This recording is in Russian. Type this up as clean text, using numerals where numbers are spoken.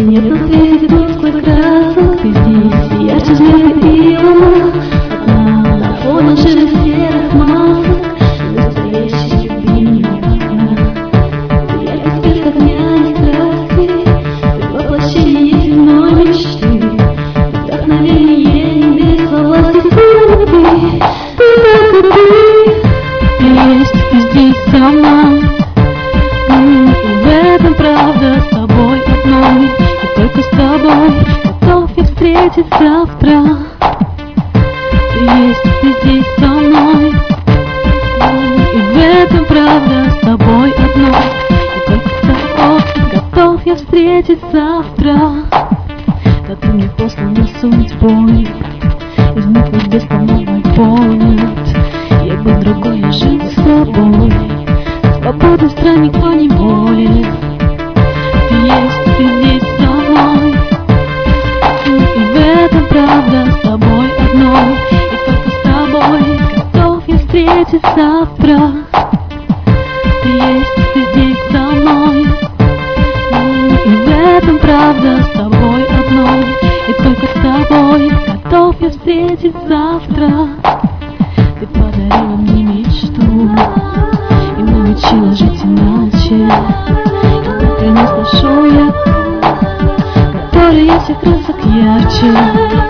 нет на свете тусклых красок. Ты здесь ярче звезды и луна, одна на фоне серых масок. Настоящий любимый одна. Ты яркий свет огня и страсти, ты воплощение земной мечты, вдохновение небес во власти силы любви. Ты только ты есть, ты здесь со мной. И в этом правда с тобой одной, и только с тобой готов я встретить завтра. Ты есть, ты здесь со мной. И в этом правда с тобой одной, и только с тобой готов я встретить завтра. Да ты мне послана судьбой, из мук небес по новой полнят. Я бы другой, я жил с тобой, свободный странник по неволе. Ты есть, ты здесь со мной. И в этом правда с тобой одной, и только с тобой готов я встретить завтра. Ты есть, ты здесь со мной. И в этом правда с тобой одной, и только с тобой готов я встретить завтра. Ты подарила мне мечту и научила жить иначе. И принес нашу я, которая всех красок ярче.